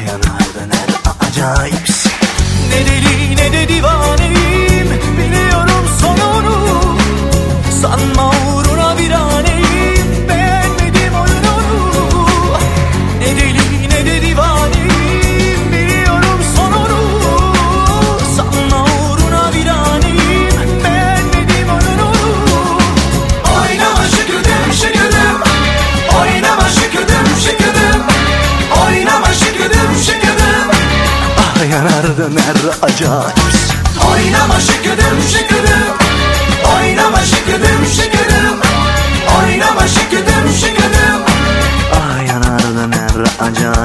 yanar döner acayipsin. Ne deli ne de divaneyim, biliyorum sonunu. Sanma uğruna viraneyim, beğenmedim oyununu. Ne deli ne de divaneyim, biliyorum sonunu. Sanma uğruna viraneyim, beğenmedim oyununu. Oynama şıkıdım şıkıdım, oynama şıkıdım şıkıdım, oynama şıkıdım şıkıdım. Ah yanar döner acayipsin. Oynama şıkıdım şıkıdım, oynama şıkıdım şıkıdım, oynama şıkıdım şıkıdım. Ah yanar döner acayipsin.